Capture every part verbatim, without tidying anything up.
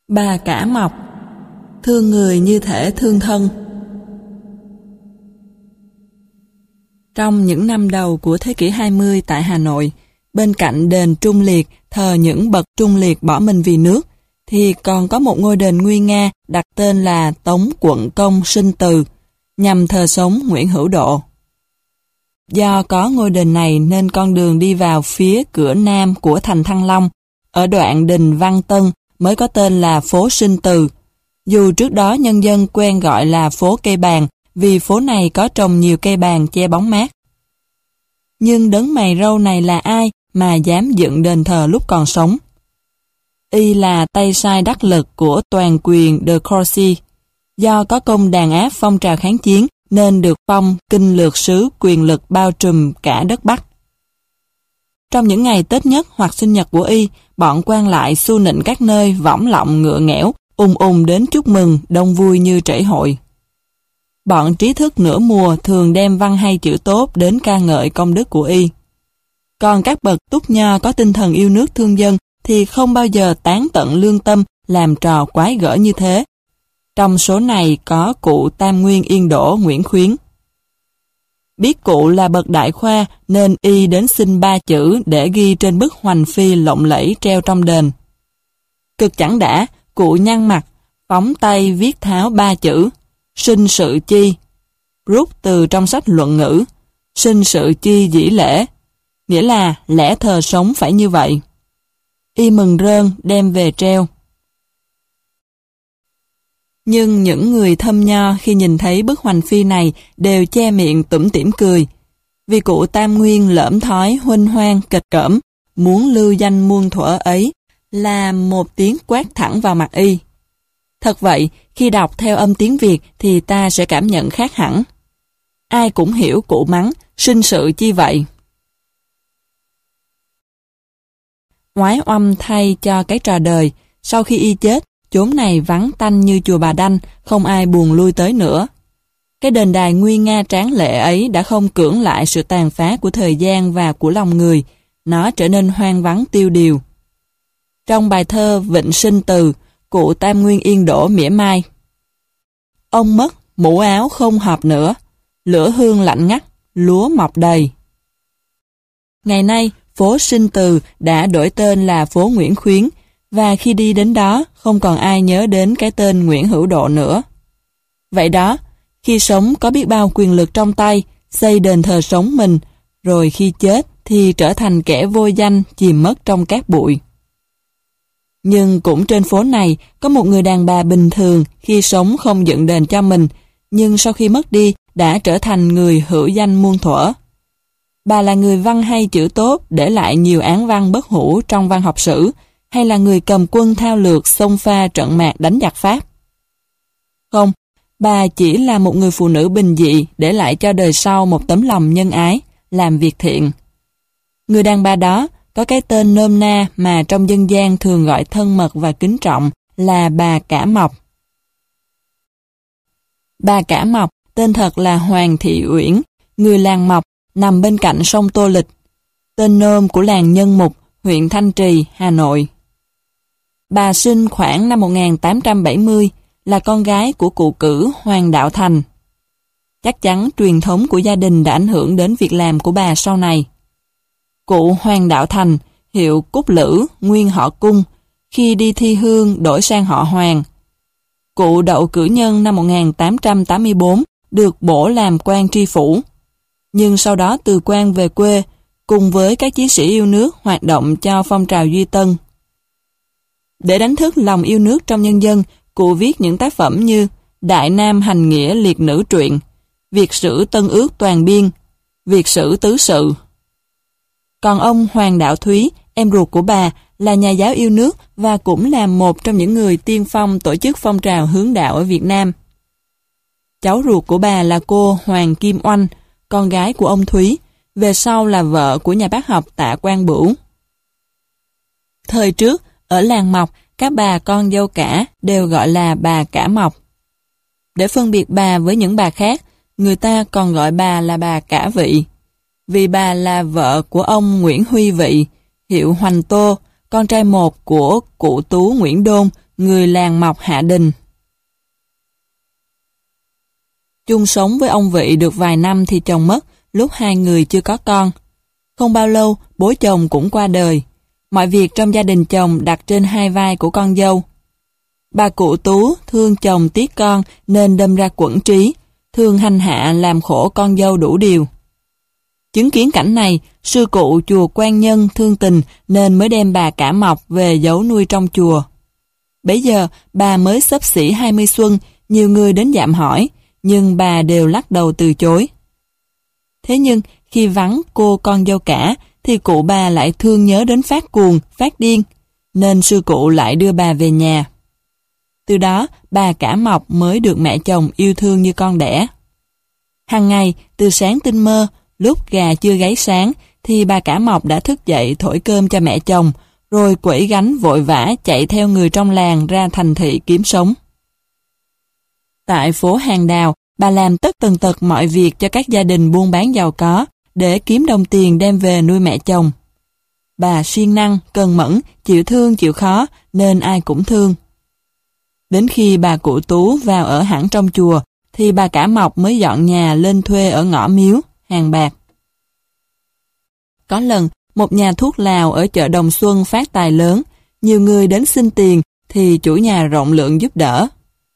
Bà Cả Mọc, thương người như thể thương thân. Trong những năm đầu của thế kỷ hai mươi tại Hà Nội, bên cạnh đền Trung Liệt thờ những bậc Trung Liệt bỏ mình vì nước, thì còn có một ngôi đền nguy nga đặt tên là Tống Quận Công Sinh Từ, nhằm thờ sống Nguyễn Hữu Độ. Do có ngôi đền này nên con đường đi vào phía cửa nam của thành Thăng Long, ở đoạn Đình Văn Tân mới có tên là phố Sinh Từ, dù trước đó nhân dân quen gọi là phố Cây Bàng vì phố này có trồng nhiều cây bàng che bóng mát. Nhưng đấng mày râu này là ai mà dám dựng đền thờ lúc còn sống? Y là tay sai đắc lực của toàn quyền de Courcy. Do có công đàn áp phong trào kháng chiến nên được phong kinh lược sứ quyền lực bao trùm cả đất Bắc. Trong những ngày Tết nhất hoặc sinh nhật của Y, bọn quan lại xu nịnh các nơi võng lọng ngựa nghẽo, ùng ùng đến chúc mừng, đông vui như trễ hội. Bọn trí thức nửa mùa thường đem văn hay chữ tốt đến ca ngợi công đức của Y. Còn các bậc túc nho có tinh thần yêu nước thương dân thì không bao giờ tán tận lương tâm làm trò quái gở như thế. Trong số này có cụ Tam Nguyên Yên Đỗ Nguyễn Khuyến. Biết cụ là bậc đại khoa nên Y đến xin ba chữ để ghi trên bức hoành phi lộng lẫy treo trong đền. Cực chẳng đã, cụ nhăn mặt, phóng tay viết tháo ba chữ sinh sự chi, rút từ trong sách luận ngữ, sinh sự chi dĩ lễ, nghĩa là lẽ thờ sống phải như vậy. Y mừng rơn đem về treo. Nhưng những người thâm nho khi nhìn thấy bức hoành phi này đều che miệng tủm tỉm cười, vì cụ Tam Nguyên lỡm thói huênh hoang kịch cỡm, muốn lưu danh muôn thuở ấy là một tiếng quát thẳng vào mặt Y. Thật vậy, khi đọc theo âm tiếng Việt thì ta sẽ cảm nhận khác hẳn. Ai cũng hiểu cụ mắng, sinh sự chi vậy. Oái oăm thay cho cái trò đời, sau khi Y chết, chốn này vắng tanh như chùa Bà Đanh, không ai buồn lui tới nữa. Cái đền đài nguy nga tráng lệ ấy đã không cưỡng lại sự tàn phá của thời gian và của lòng người, nó trở nên hoang vắng tiêu điều. Trong bài thơ Vịnh Sinh Từ, cụ Tam Nguyên Yên Đỗ mỉa mai: ông mất, mũ áo không hợp nữa, lửa hương lạnh ngắt, lúa mọc đầy. Ngày nay, phố Sinh Từ đã đổi tên là phố Nguyễn Khuyến, và khi đi đến đó không còn ai nhớ đến cái tên Nguyễn Hữu Độ nữa. Vậy đó, khi sống có biết bao quyền lực trong tay, xây đền thờ sống mình, rồi khi chết thì trở thành kẻ vô danh chìm mất trong cát bụi. Nhưng cũng trên phố này có một người đàn bà bình thường khi sống không dựng đền cho mình, nhưng sau khi mất đi đã trở thành người hữu danh muôn thuở. Bà là người văn hay chữ tốt để lại nhiều án văn bất hủ trong văn học sử, hay là người cầm quân thao lược xông pha trận mạc đánh giặc Pháp? Không, bà chỉ là một người phụ nữ bình dị để lại cho đời sau một tấm lòng nhân ái, làm việc thiện. Người đàn bà đó có cái tên nôm na mà trong dân gian thường gọi thân mật và kính trọng là bà Cả Mọc. Bà Cả Mọc tên thật là Hoàng Thị Uyển, người làng Mọc, nằm bên cạnh sông Tô Lịch, tên nôm của làng Nhân Mục, huyện Thanh Trì, Hà Nội. Bà sinh khoảng năm một nghìn tám trăm bảy mươi, là con gái của cụ cử Hoàng Đạo Thành. Chắc chắn truyền thống của gia đình đã ảnh hưởng đến việc làm của bà sau này. Cụ Hoàng Đạo Thành, hiệu Cúc Lữ, nguyên họ Cung, khi đi thi hương đổi sang họ Hoàng. Cụ đậu cử nhân năm một nghìn tám trăm tám mươi tư, được bổ làm quan tri phủ. Nhưng sau đó từ quan về quê, cùng với các chiến sĩ yêu nước hoạt động cho phong trào Duy Tân. Để đánh thức lòng yêu nước trong nhân dân, cụ viết những tác phẩm như Đại Nam Hành Nghĩa Liệt Nữ Truyện, Việt Sử Tân Ước Toàn Biên, Việt Sử Tứ Sự. Còn ông Hoàng Đạo Thúy, em ruột của bà, là nhà giáo yêu nước và cũng là một trong những người tiên phong tổ chức phong trào hướng đạo ở Việt Nam. Cháu ruột của bà là cô Hoàng Kim Oanh, con gái của ông Thúy, về sau là vợ của nhà bác học Tạ Quang Bửu. Thời trước, ở làng Mọc, các bà con dâu cả đều gọi là bà Cả Mọc. Để phân biệt bà với những bà khác, người ta còn gọi bà là bà Cả Vị, vì bà là vợ của ông Nguyễn Huy Vị, hiệu Hoành Tô, con trai một của cụ Tú Nguyễn Đôn, người làng Mọc Hạ Đình. Chung sống với ông Vị được vài năm thì chồng mất, lúc hai người chưa có con. Không bao lâu, bố chồng cũng qua đời. Mọi việc trong gia đình chồng đặt trên hai vai của con dâu. Bà cụ Tú thương chồng tiếc con nên đâm ra quẫn trí, thường hành hạ làm khổ con dâu đủ điều. Chứng kiến cảnh này, sư cụ chùa Quan Nhân thương tình nên mới đem bà Cả Mọc về giấu nuôi trong chùa. Bấy giờ, bà mới xấp xỉ hai mươi xuân, nhiều người đến dạm hỏi, nhưng bà đều lắc đầu từ chối. Thế nhưng, khi vắng cô con dâu cả, thì cụ bà lại thương nhớ đến phát cuồng, phát điên, nên sư cụ lại đưa bà về nhà. Từ đó, bà Cả Mọc mới được mẹ chồng yêu thương như con đẻ. Hằng ngày, từ sáng tinh mơ, lúc gà chưa gáy sáng, thì bà Cả Mọc đã thức dậy thổi cơm cho mẹ chồng, rồi quẩy gánh vội vã chạy theo người trong làng ra thành thị kiếm sống. Tại phố Hàng Đào, bà làm tất tần tật mọi việc cho các gia đình buôn bán giàu có, để kiếm đồng tiền đem về nuôi mẹ chồng. Bà siêng năng, cần mẫn, chịu thương chịu khó, nên ai cũng thương. Đến khi bà cụ Tú vào ở hẳn trong chùa, thì bà Cả Mọc mới dọn nhà lên thuê ở ngõ Miếu, Hàng Bạc. Có lần, một nhà thuốc lào ở chợ Đồng Xuân phát tài lớn, nhiều người đến xin tiền, thì chủ nhà rộng lượng giúp đỡ.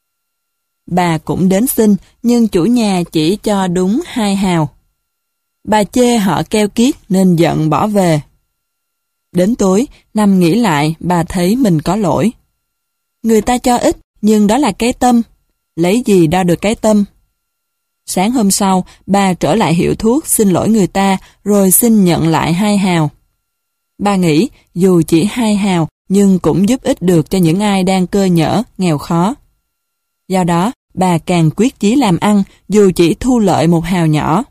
Bà cũng đến xin, nhưng chủ nhà chỉ cho đúng hai hào. Bà chê họ keo kiết nên giận bỏ về. Đến tối, nằm nghĩ lại, bà thấy mình có lỗi. Người ta cho ít, nhưng đó là cái tâm. Lấy gì đo được cái tâm? Sáng hôm sau, bà trở lại hiệu thuốc xin lỗi người ta, rồi xin nhận lại hai hào. Bà nghĩ, dù chỉ hai hào, nhưng cũng giúp ích được cho những ai đang cơ nhỡ, nghèo khó. Do đó, bà càng quyết chí làm ăn, dù chỉ thu lợi một hào nhỏ.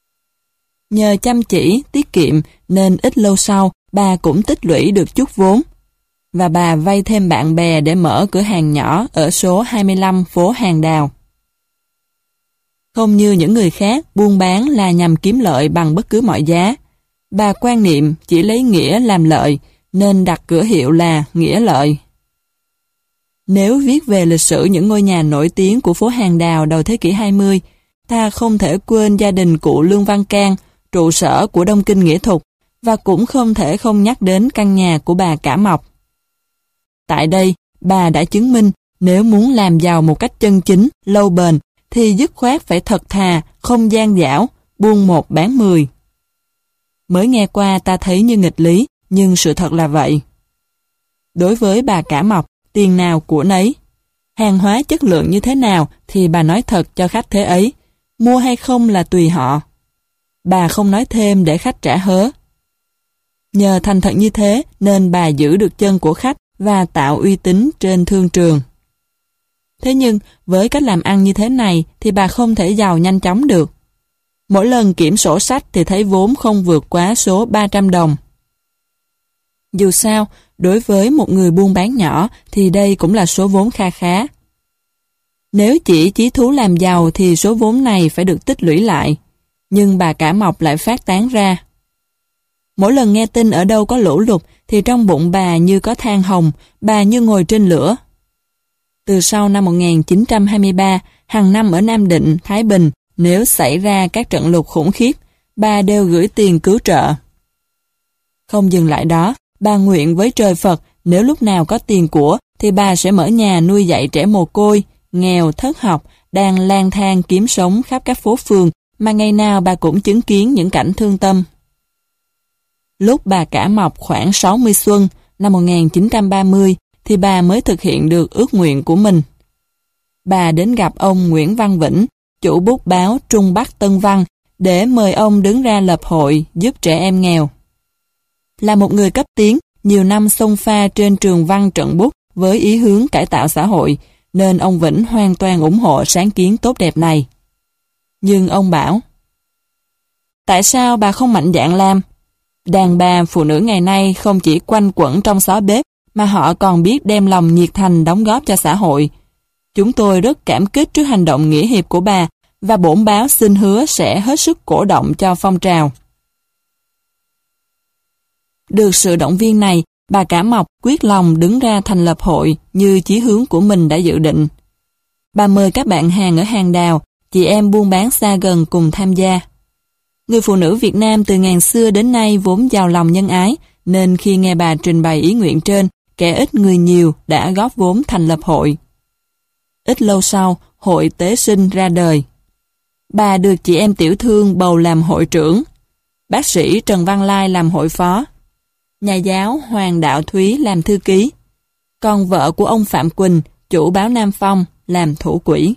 Nhờ chăm chỉ, tiết kiệm, nên ít lâu sau, bà cũng tích lũy được chút vốn. Và bà vay thêm bạn bè để mở cửa hàng nhỏ ở số hai mươi lăm phố Hàng Đào. Không như những người khác, buôn bán là nhằm kiếm lợi bằng bất cứ mọi giá. Bà quan niệm chỉ lấy nghĩa làm lợi, nên đặt cửa hiệu là Nghĩa Lợi. Nếu viết về lịch sử những ngôi nhà nổi tiếng của phố Hàng Đào đầu thế kỷ hai mươi, ta không thể quên gia đình cụ Lương Văn Can, trụ sở của Đông Kinh Nghĩa Thục, và cũng không thể không nhắc đến căn nhà của bà Cả Mọc. Tại đây, bà đã chứng minh nếu muốn làm giàu một cách chân chính, lâu bền, thì dứt khoát phải thật thà, không gian dảo, buôn một bán mười. Mới nghe qua ta thấy như nghịch lý, nhưng sự thật là vậy. Đối với bà Cả Mọc, tiền nào của nấy. Hàng hóa chất lượng như thế nào thì bà nói thật cho khách thế ấy, mua hay không là tùy họ. Bà không nói thêm để khách trả hớ. Nhờ thành thật như thế nên bà giữ được chân của khách và tạo uy tín trên thương trường. Thế nhưng, với cách làm ăn như thế này thì bà không thể giàu nhanh chóng được. Mỗi lần kiểm sổ sách thì thấy vốn không vượt quá số ba trăm đồng. Dù sao, đối với một người buôn bán nhỏ thì đây cũng là số vốn kha khá. Nếu chỉ chí thú làm giàu thì số vốn này phải được tích lũy lại. Nhưng bà Cả Mọc lại phát tán ra. Mỗi lần nghe tin ở đâu có lũ lụt thì trong bụng bà như có than hồng, bà như ngồi trên lửa. Từ sau năm một nghìn chín trăm hai mươi ba, hàng năm ở Nam Định, Thái Bình, nếu xảy ra các trận lụt khủng khiếp, bà đều gửi tiền cứu trợ. Không dừng lại đó, bà nguyện với trời Phật, nếu lúc nào có tiền của thì bà sẽ mở nhà nuôi dạy trẻ mồ côi, nghèo, thất học, đang lang thang kiếm sống khắp các phố phường, mà ngày nào bà cũng chứng kiến những cảnh thương tâm. Lúc bà Cả Mọc khoảng sáu mươi xuân, năm một nghìn chín trăm ba mươi, thì bà mới thực hiện được ước nguyện của mình. Bà đến gặp ông Nguyễn Văn Vĩnh, chủ bút báo Trung Bắc Tân Văn, để mời ông đứng ra lập hội giúp trẻ em nghèo. Là một người cấp tiến, nhiều năm xông pha trên trường văn trận bút với ý hướng cải tạo xã hội, nên ông Vĩnh hoàn toàn ủng hộ sáng kiến tốt đẹp này. Nhưng ông bảo, tại sao bà không mạnh dạn làm? Đàn bà phụ nữ ngày nay không chỉ quanh quẩn trong xó bếp, mà họ còn biết đem lòng nhiệt thành đóng góp cho xã hội. Chúng tôi rất cảm kích trước hành động nghĩa hiệp của bà, và bổn báo xin hứa sẽ hết sức cổ động cho phong trào. Được sự động viên này, bà Cả Mọc quyết lòng đứng ra thành lập hội như chí hướng của mình đã dự định. Bà mời các bạn hàng ở hàng đào, chị em buôn bán xa gần cùng tham gia. Người phụ nữ Việt Nam từ ngàn xưa đến nay vốn giàu lòng nhân ái, nên khi nghe bà trình bày ý nguyện trên, kẻ ít người nhiều đã góp vốn thành lập hội. Ít lâu sau, hội Tế Sinh ra đời. Bà được chị em tiểu thương bầu làm hội trưởng, bác sĩ Trần Văn Lai làm hội phó, nhà giáo Hoàng Đạo Thúy làm thư ký, còn vợ của ông Phạm Quỳnh, chủ báo Nam Phong, làm thủ quỹ.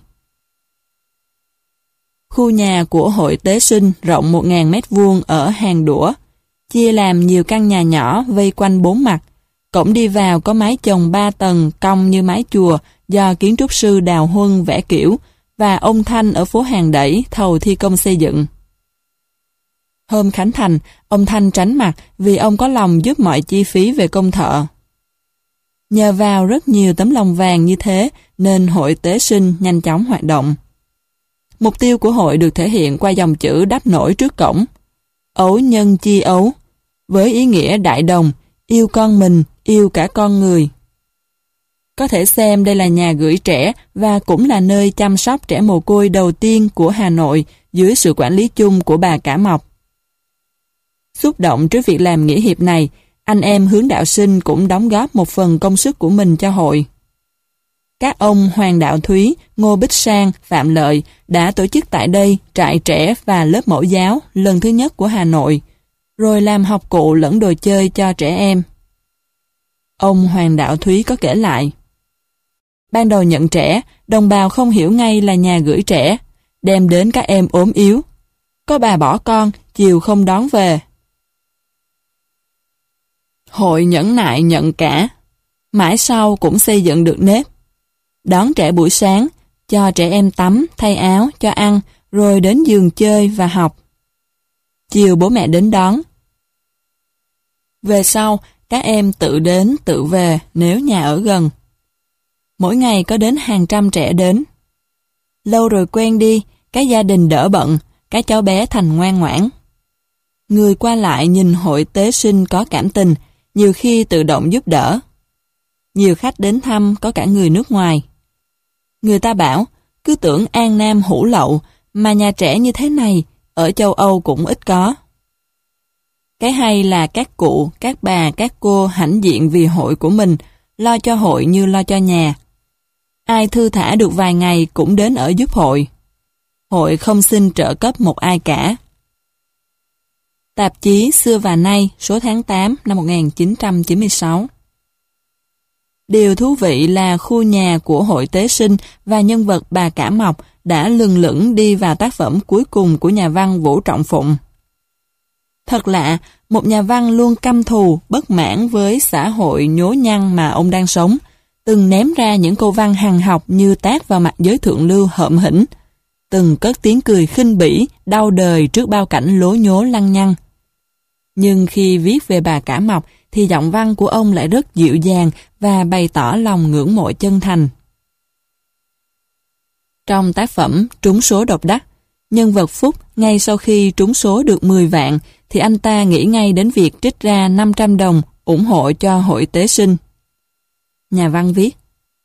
Khu nhà của hội Tế Sinh rộng một nghìn mét vuông ở Hàng Đũa, chia làm nhiều căn nhà nhỏ vây quanh bốn mặt. Cổng đi vào có mái chồng ba tầng cong như mái chùa do kiến trúc sư Đào Huân vẽ kiểu, và ông Thanh ở phố Hàng Đẩy thầu thi công xây dựng. Hôm khánh thành, ông Thanh tránh mặt vì ông có lòng giúp mọi chi phí về công thợ. Nhờ vào rất nhiều tấm lòng vàng như thế nên hội Tế Sinh nhanh chóng hoạt động. Mục tiêu của hội được thể hiện qua dòng chữ đắp nổi trước cổng: ấu nhân chi ấu, với ý nghĩa đại đồng, yêu con mình, yêu cả con người. Có thể xem đây là nhà gửi trẻ và cũng là nơi chăm sóc trẻ mồ côi đầu tiên của Hà Nội dưới sự quản lý chung của bà Cả Mọc. Xúc động trước việc làm nghĩa hiệp này, anh em hướng đạo sinh cũng đóng góp một phần công sức của mình cho hội. Các ông Hoàng Đạo Thúy, Ngô Bích Sang, Phạm Lợi đã tổ chức tại đây trại trẻ và lớp mẫu giáo lần thứ nhất của Hà Nội, rồi làm học cụ lẫn đồ chơi cho trẻ em. Ông Hoàng Đạo Thúy có kể lại: ban đầu nhận trẻ, đồng bào không hiểu ngay là nhà gửi trẻ, đem đến các em ốm yếu. Có bà bỏ con, chiều không đón về. Hội nhẫn nại nhận cả, mãi sau cũng xây dựng được nếp. Đón trẻ buổi sáng, cho trẻ em tắm, thay áo, cho ăn, rồi đến giường chơi và học. Chiều bố mẹ đến đón. Về sau, các em tự đến, tự về nếu nhà ở gần. Mỗi ngày có đến hàng trăm trẻ đến. Lâu rồi quen đi, các gia đình đỡ bận, các cháu bé thành ngoan ngoãn. Người qua lại nhìn hội Tế Sinh có cảm tình, nhiều khi tự động giúp đỡ. Nhiều khách đến thăm có cả người nước ngoài. Người ta bảo, cứ tưởng An Nam hủ lậu, mà nhà trẻ như thế này, ở châu Âu cũng ít có. Cái hay là các cụ, các bà, các cô hãnh diện vì hội của mình, lo cho hội như lo cho nhà. Ai thư thả được vài ngày cũng đến ở giúp hội. Hội không xin trợ cấp một ai cả. Tạp chí Xưa và Nay, số tháng tám năm một nghìn chín trăm chín mươi sáu. Điều thú vị là khu nhà của hội Tế Sinh và nhân vật bà Cả Mọc đã lừng lững đi vào tác phẩm cuối cùng của nhà văn Vũ Trọng Phụng. Thật lạ, một nhà văn luôn căm thù, bất mãn với xã hội nhố nhăng mà ông đang sống, từng ném ra những câu văn hằn học như tát vào mặt giới thượng lưu hợm hĩnh, từng cất tiếng cười khinh bỉ, đau đời trước bao cảnh lố nhố lăng nhăng. Nhưng khi viết về bà Cả Mọc thì giọng văn của ông lại rất dịu dàng và bày tỏ lòng ngưỡng mộ chân thành. Trong tác phẩm Trúng số độc đắc, nhân vật Phúc ngay sau khi trúng số được mười vạn thì anh ta nghĩ ngay đến việc trích ra năm trăm đồng ủng hộ cho hội Tế Sinh. Nhà văn viết: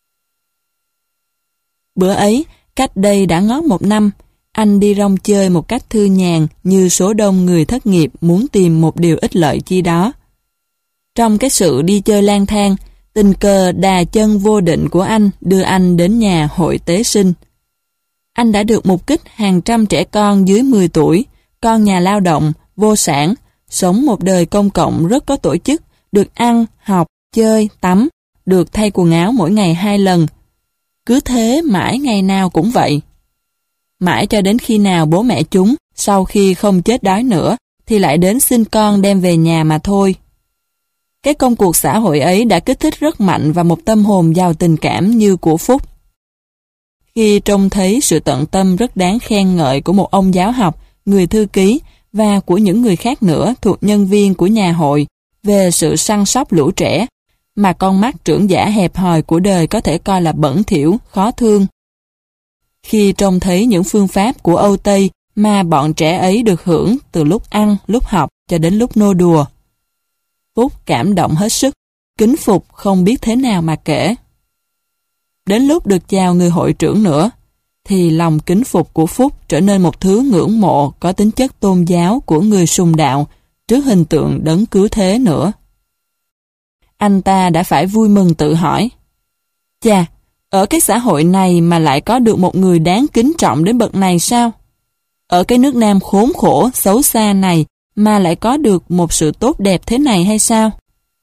bữa ấy, cách đây đã ngót một năm, anh đi rong chơi một cách thư nhàn như số đông người thất nghiệp muốn tìm một điều ích lợi chi đó. Trong cái sự đi chơi lang thang, tình cờ đà chân vô định của anh đưa anh đến nhà hội Tế Sinh. Anh đã được mục kích hàng trăm trẻ con dưới mười tuổi, con nhà lao động, vô sản, sống một đời công cộng rất có tổ chức, được ăn, học, chơi, tắm, được thay quần áo mỗi ngày hai lần. Cứ thế mãi ngày nào cũng vậy. Mãi cho đến khi nào bố mẹ chúng, sau khi không chết đói nữa, thì lại đến xin con đem về nhà mà thôi. Cái công cuộc xã hội ấy đã kích thích rất mạnh vào một tâm hồn giàu tình cảm như của Phúc. Khi trông thấy sự tận tâm rất đáng khen ngợi của một ông giáo học, người thư ký và của những người khác nữa thuộc nhân viên của nhà hội về sự săn sóc lũ trẻ, mà con mắt trưởng giả hẹp hòi của đời có thể coi là bẩn thỉu, khó thương. Khi trông thấy những phương pháp của Âu Tây mà bọn trẻ ấy được hưởng từ lúc ăn, lúc học cho đến lúc nô đùa, Phúc cảm động hết sức kính phục không biết thế nào mà kể. Đến lúc được chào người hội trưởng nữa, thì lòng kính phục của Phúc trở nên một thứ ngưỡng mộ có tính chất tôn giáo của người sùng đạo trước hình tượng đấng cứu thế nữa. Anh ta đã phải vui mừng tự hỏi, chà, ở cái xã hội này mà lại có được một người đáng kính trọng đến bậc này sao? Ở cái nước Nam khốn khổ, xấu xa này mà lại có được một sự tốt đẹp thế này hay sao?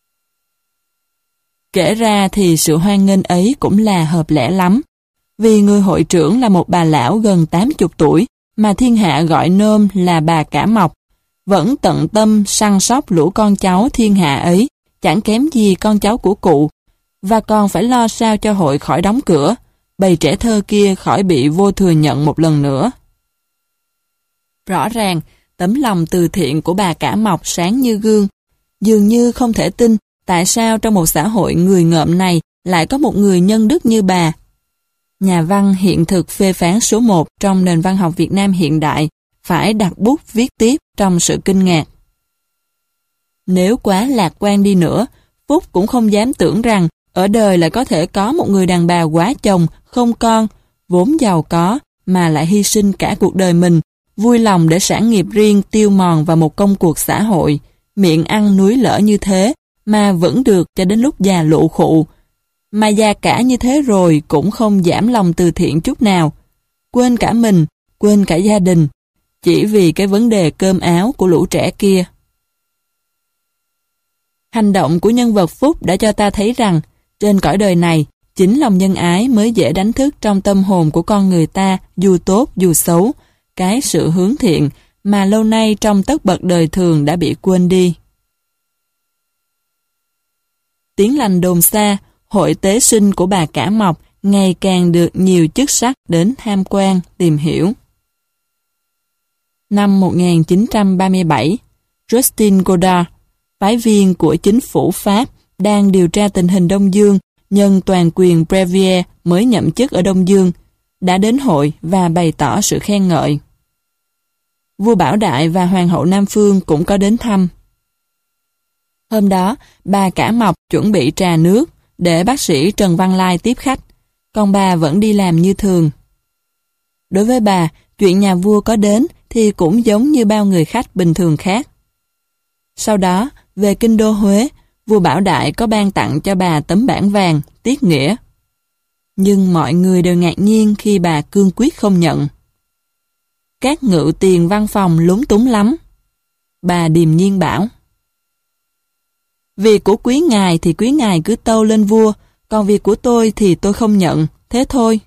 Kể ra thì sự hoan nghênh ấy cũng là hợp lẽ lắm, vì người hội trưởng là một bà lão gần tám mươi tuổi mà thiên hạ gọi nôm là bà Cả Mọc, vẫn tận tâm săn sóc lũ con cháu thiên hạ ấy, chẳng kém gì con cháu của cụ, và còn phải lo sao cho hội khỏi đóng cửa, bầy trẻ thơ kia khỏi bị vô thừa nhận một lần nữa. Rõ ràng, tấm lòng từ thiện của bà Cả Mọc sáng như gương, dường như không thể tin tại sao trong một xã hội người ngợm này lại có một người nhân đức như bà. Nhà văn hiện thực phê phán số một trong nền văn học Việt Nam hiện đại phải đặt bút viết tiếp trong sự kinh ngạc. Nếu quá lạc quan đi nữa, Phúc cũng không dám tưởng rằng ở đời lại có thể có một người đàn bà quá chồng, không con, vốn giàu có, mà lại hy sinh cả cuộc đời mình, vui lòng để sản nghiệp riêng tiêu mòn vào một công cuộc xã hội, miệng ăn núi lở như thế, mà vẫn được cho đến lúc già lụ khụ. Mà già cả như thế rồi cũng không giảm lòng từ thiện chút nào. Quên cả mình, quên cả gia đình, chỉ vì cái vấn đề cơm áo của lũ trẻ kia. Hành động của nhân vật Phúc đã cho ta thấy rằng, trên cõi đời này, chính lòng nhân ái mới dễ đánh thức trong tâm hồn của con người ta, dù tốt dù xấu, cái sự hướng thiện mà lâu nay trong tất bật đời thường đã bị quên đi. Tiếng lành đồn xa, hội tế sinh của bà Cả Mọc ngày càng được nhiều chức sắc đến tham quan, tìm hiểu. Năm một nghìn chín trăm ba mươi bảy, Justin Godard, phái viên của chính phủ Pháp đang điều tra tình hình Đông Dương nhân toàn quyền Brevier mới nhậm chức ở Đông Dương, đã đến hội và bày tỏ sự khen ngợi. Vua Bảo Đại và Hoàng hậu Nam Phương cũng có đến thăm. Hôm đó, bà Cả Mọc chuẩn bị trà nước để bác sĩ Trần Văn Lai tiếp khách, còn bà vẫn đi làm như thường. Đối với bà, chuyện nhà vua có đến thì cũng giống như bao người khách bình thường khác. Sau đó, về kinh đô Huế, vua Bảo Đại có ban tặng cho bà tấm bảng vàng, tiết nghĩa. Nhưng mọi người đều ngạc nhiên khi bà cương quyết không nhận. Các ngự tiền văn phòng lúng túng lắm. Bà điềm nhiên bảo, việc của quý ngài thì quý ngài cứ tâu lên vua, còn việc của tôi thì tôi không nhận, thế thôi.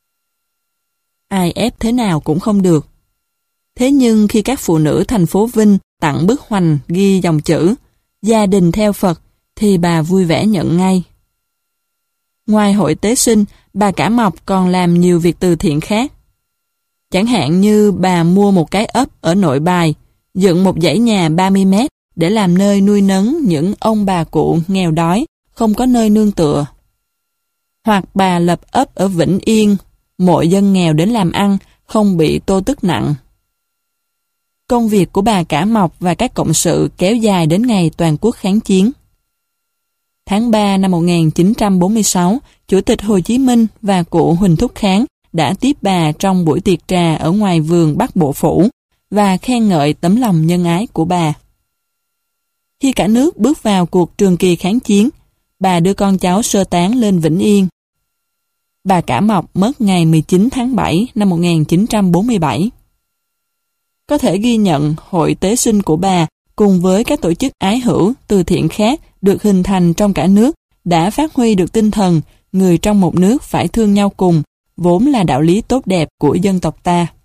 Ai ép thế nào cũng không được. Thế nhưng khi các phụ nữ thành phố Vinh tặng bức hoành ghi dòng chữ gia đình theo Phật, thì bà vui vẻ nhận ngay. Ngoài hội tế sinh, bà Cả Mọc còn làm nhiều việc từ thiện khác. Chẳng hạn như bà mua một cái ấp ở Nội Bài, dựng một dãy nhà ba mươi mét để làm nơi nuôi nấng những ông bà cụ nghèo đói, không có nơi nương tựa. Hoặc bà lập ấp ở Vĩnh Yên, mộ dân nghèo đến làm ăn, không bị tô tức nặng. Công việc của bà Cả Mọc và các cộng sự kéo dài đến ngày toàn quốc kháng chiến. Tháng ba năm một nghìn chín trăm bốn mươi sáu, Chủ tịch Hồ Chí Minh và cụ Huỳnh Thúc Kháng đã tiếp bà trong buổi tiệc trà ở ngoài vườn Bắc Bộ Phủ và khen ngợi tấm lòng nhân ái của bà. Khi cả nước bước vào cuộc trường kỳ kháng chiến, bà đưa con cháu sơ tán lên Vĩnh Yên. Bà Cả Mọc mất ngày mười chín tháng bảy năm một nghìn chín trăm bốn mươi bảy. Có thể ghi nhận hội tế sinh của bà cùng với các tổ chức ái hữu, từ thiện khác được hình thành trong cả nước đã phát huy được tinh thần người trong một nước phải thương nhau cùng, vốn là đạo lý tốt đẹp của dân tộc ta.